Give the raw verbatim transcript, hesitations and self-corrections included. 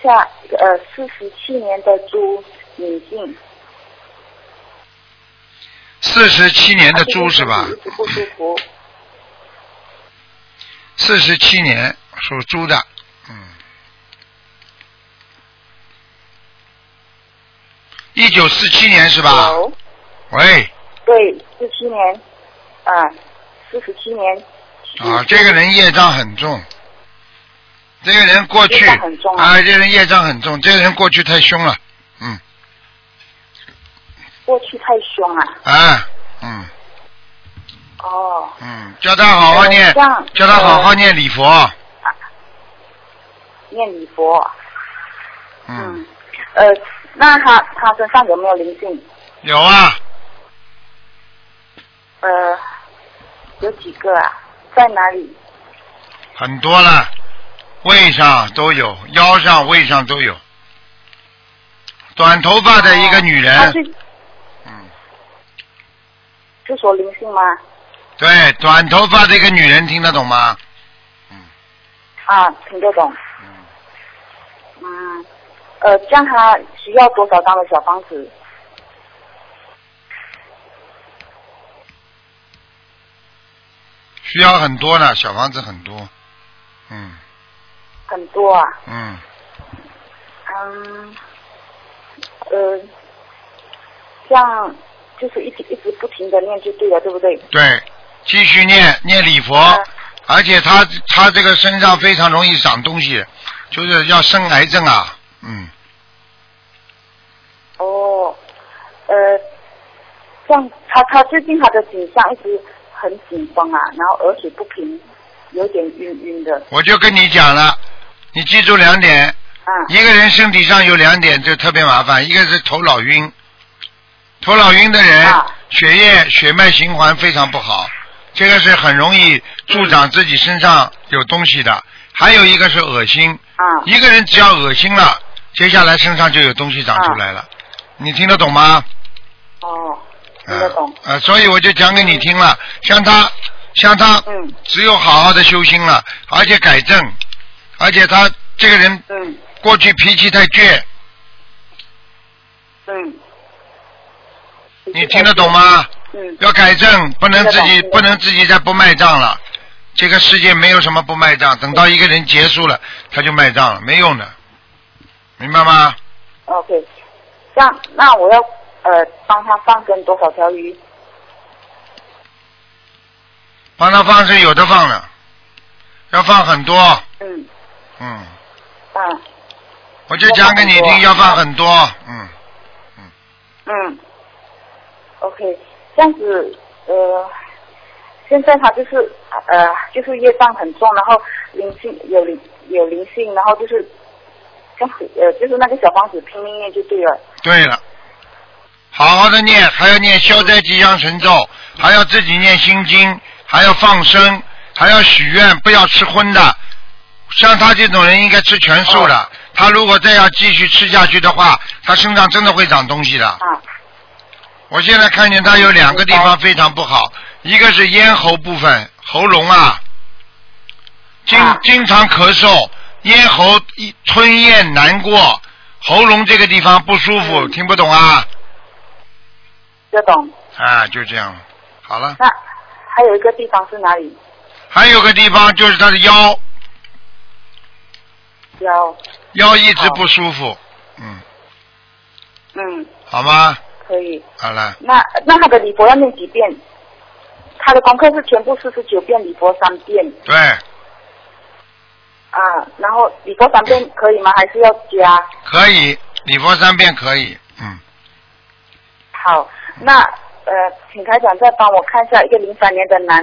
下，呃，四十七年的猪女性。 四十七年的猪是吧？ 一直不舒服。 四十七年属猪的，嗯，一九四七年是吧？ 有。 喂。 对，四七年，啊，四十七年。 啊，这个人业障很重。这个人过去很重啊， 啊，这个人业障很重，这个人过去太凶了，嗯。 过去太凶啊。 啊，嗯。 哦。 嗯，叫他好好念， 呃、 叫他好好念礼佛。啊、 念礼佛。 嗯。 嗯。呃，那他他身上有没有灵性？ 有啊。 呃，有几个啊？在哪里？ 很多了。胃上都有，腰上、胃上都有。短头发的一个女人。 哦、 嗯。 是说灵性吗？ 对，短头发的一个女人，听得懂吗？嗯。 啊，听得懂。 嗯。 嗯，呃，这样她需要多少张的小房子？ 需要很多呢，小房子很多。嗯。 很多啊。 嗯。 嗯，呃，这样就是一直一直不停的念就对了，对不对？ 对，继续念念礼佛， 啊、 而且他他这个身上非常容易长东西，就是要生癌症啊，嗯。 哦，呃，这样他他最近他的颈项一直很紧绷啊，然后而且不平，有点晕晕的。 我就跟你讲了。你记住两点， 啊、 一个人身体上有两点就特别麻烦，一个是头脑晕，头脑晕的人、啊、血液血脉循环非常不好，这个是很容易助长自己身上有东西的、嗯、还有一个是恶心、 啊、 一个人只要恶心了，接下来身上就有东西长出来了、啊、你听得懂吗？ 哦，听得懂、 啊啊、所以我就讲给你听了，像他像他只有好好的修心了，而且改正，而且他这个人过去脾气太倔。 嗯。 你听得懂吗？ 嗯。 要改正，不能自己不能自己再不卖账了。这个世界没有什么不卖账，等到一个人结束了，他就卖账了，没用的，明白吗 ？OK， 这样那我要呃帮他放生多少条鱼？ 帮他放是有的放的，要放很多。 嗯。 嗯。 啊。 我就讲给你听，要放很多。嗯。嗯。 嗯。OK， 这样子呃，现在他就是呃就是业障很重，然后灵性有灵有灵性，然后就是像呃就是那个小房子拼命念就对了。 对了。好好的念，还要念消灾吉祥神咒，还要自己念心经，还要放生，还要许愿，不要吃荤的。像他这种人应该吃全素的，哦、他如果再要继续吃下去的话，他身上真的会长东西的。 啊。 我现在看见他有两个地方非常不好，一个是咽喉部分，喉咙啊，经啊经常咳嗽，咽喉一吞咽难过，喉咙这个地方不舒服，嗯、听不懂啊？ 听得懂。 啊，就这样，好了。 那还有一个地方是哪里？ 还有个地方就是他的腰。 腰。 腰一直不舒服，嗯。 嗯。 好吗？ 可以。 好了。 那那他的礼佛要念几遍？他的功课是全部四十九遍，礼佛三遍。 对。 啊，然后礼佛三遍可以吗？还是要加？ 可以，礼佛三遍可以，嗯。 好，那呃，请台长再帮我看一下一个零三年的男。